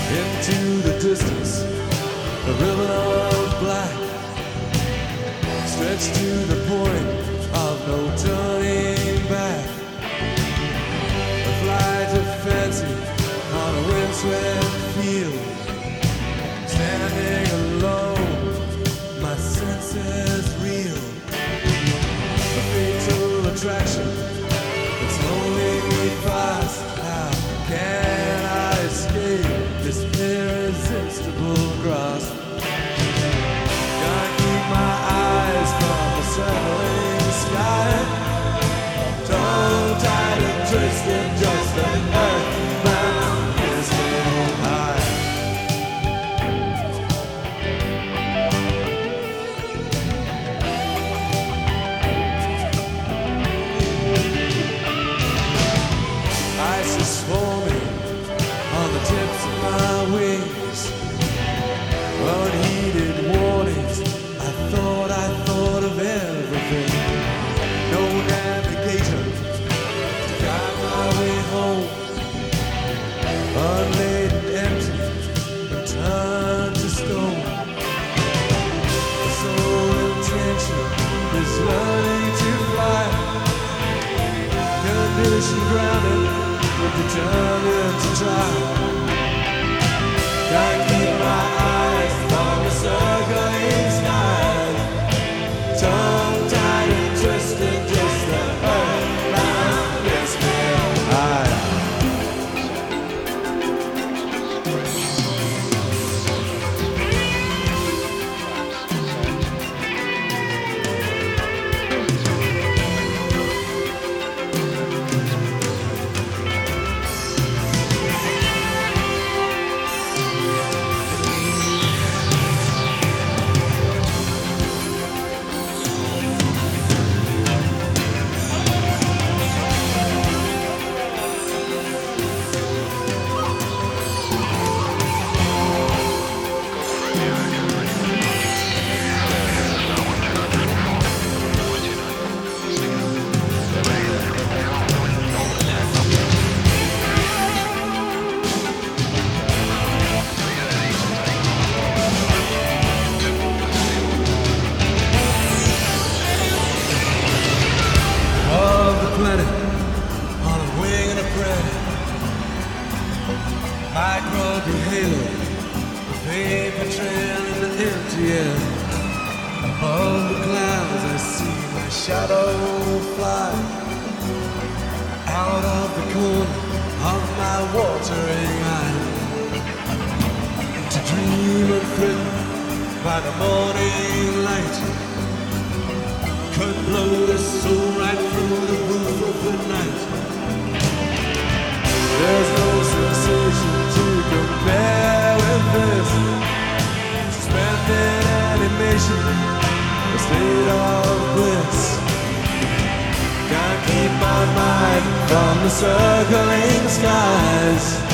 Into the distance, the ribbon of black stretched to the point of no turning back. A flight of fancy on a windswept field, standing alone, my senses reel. A fatal attraction that's holding me fast. How can I escape this irresistible grasp? Can't keep my eyes from the circling sky. Tongue tied and twisted, just an earthbound missing high. Ice is forming on the tips of my wings. Unheeded warnings, I thought of everything. No navigator to guide my way home. Unladen, empty, and turned to stone. The sole intention is learning to fly. Condition grounded, but determined to try. Can't keep my eyes from the circling skies. Tongue tied and twisted, just the earthbound gets me high. Planet on a wing and a prayer. Micro halo, a paper trail in the empty air. Above the clouds I see my shadow fly out of the corner of my watering eye. To dream and thrill by the morning light could blow the soul right through the roof of the night. There's no sensation to compare with this. Suspended animation, a state of bliss. Can't keep my mind from the circling skies.